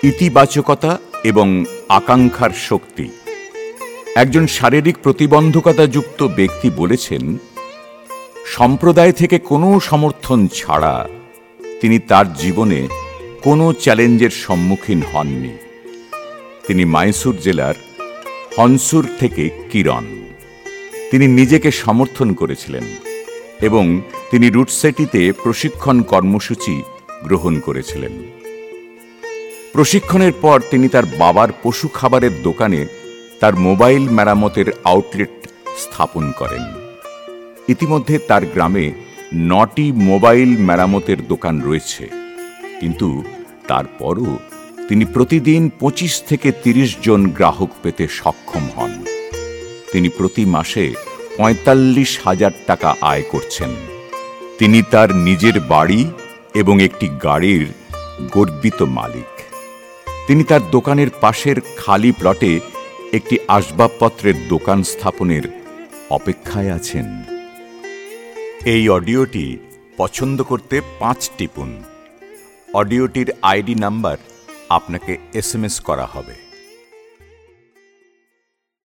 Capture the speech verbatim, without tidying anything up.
ইতিবাচকতা এবং আকাঙ্ক্ষার শক্তি। একজন শারীরিক প্রতিবন্ধকতাযুক্ত ব্যক্তি বলেছেন, সম্প্রদায় থেকে কোনো সমর্থন ছাড়া তিনি তার জীবনে কোনো চ্যালেঞ্জের সম্মুখীন হননি। তিনি মাইসুর জেলার হনসুর থেকে কিরণ। তিনি নিজেকে সমর্থন করেছিলেন এবং তিনি রুটসেটিতে প্রশিক্ষণ কর্মসূচি গ্রহণ করেছিলেন। প্রশিক্ষণের পর তিনি তার বাবার পশু খাবারের দোকানে তার মোবাইল মেরামতের আউটলেট স্থাপন করেন। ইতিমধ্যে তার গ্রামে নটি মোবাইল মেরামতের দোকান রয়েছে, কিন্তু তারপরও তিনি প্রতিদিন পঁচিশ থেকে তিরিশ জন গ্রাহক পেতে সক্ষম হন। তিনি প্রতি মাসে পঁয়তাল্লিশ হাজার টাকা আয় করছেন। তিনি তার নিজের বাড়ি এবং একটি গাড়ির গর্বিত মালিক। তিনি তার দোকানের পাশের খালি প্লটে একটি আসবাবপত্রের দোকান স্থাপনের অপেক্ষায় আছেন। এই অডিওটি পছন্দ করতে পাঁচ টিপুন। অডিওটির আইডি নাম্বার আপনাকে এস এম এস করা হবে।